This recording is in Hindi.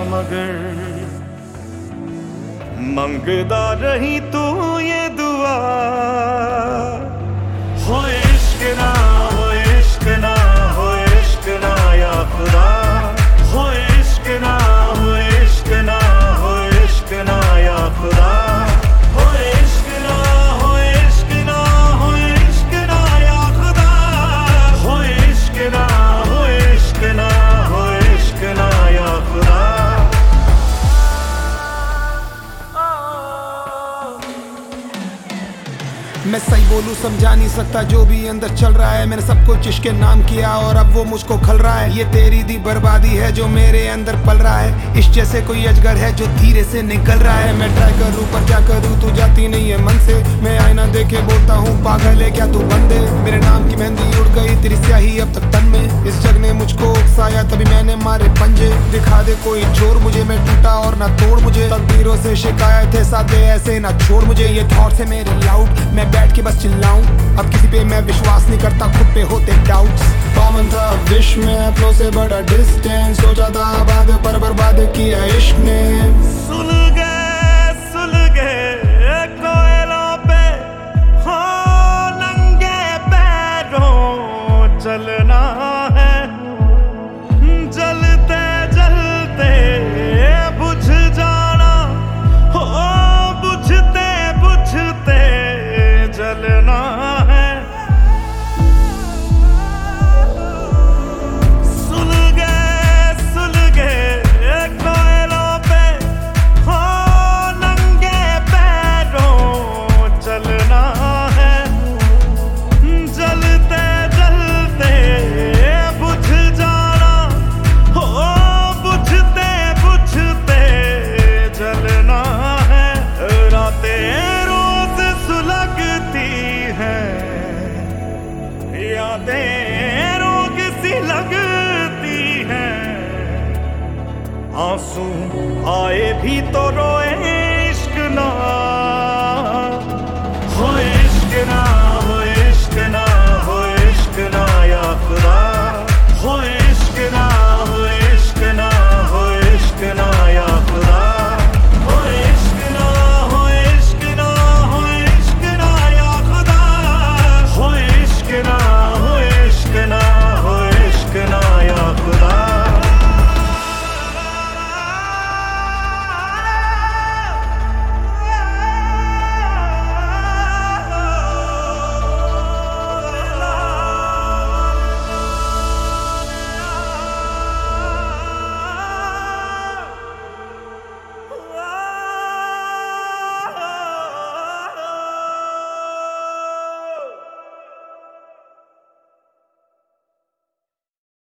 मगर मंगदा रही तू ये दुआ, हो इश्क ना, हो इश्क ना, हो इश्क ना या खुदा, हो इश्क ना, हो इश्क ना, हो इश्क ना या खुदा, हो इश्क ना, हो इश्क ना, हो इश्क ना या खुदा, हो इश्क ना, हो इश्क ना, हो इश्क ना या खुदा। मैं सही बोलूं समझा नहीं सकता जो भी अंदर चल रहा है। मैंने सब कुछ इश्क के नाम किया और अब वो मुझको खल रहा है। ये तेरी दी बर्बादी है जो मेरे अंदर पल रहा है। इश्क जैसे कोई अजगर है जो धीरे से निकल रहा है। मैं ट्राई करूं पर क्या करूं, तू जाती नहीं है मन से। मैं आईना देखे बोलता हूँ पागल है क्या तू बंदे। मेरे नाम की मेहंदी उड़ गई तेरी स्याही अब तक तन में। इस जग ने मुझको उकसाया तभी मैंने मारे पंजे। दिखा दे कोई जोर मुझे, मैं टूटा और ना तोड़ मुझे। तकदीरों से शिकायत है सादे ऐसे ना छोड़ मुझे। ये थॉट्स है मेरे लाउड, मैं बैठ के बस चिल्लाऊं। अब किसी पे मैं विश्वास नहीं करता, खुद पे होते डाउट्स। कॉमन था विश में अपनों से बड़ा डिस्टेंस। सोचा था आबाद पर बर्बाद किया इश्क ने। सुल गए कोयलों पे हो नंगे पैरों चलना है। जलते जलते बुझ जाना हो, बुझते बुझते जलना है। सुल गए कोयलों पे हो नंगे पैरों चलना है। जलते जलते बुझ जाना हो, बुझते बुझते जलना है। रातें रोज सुलगती हैं, यादें रोग सी लगती हैं। आंसू आए भी तो रो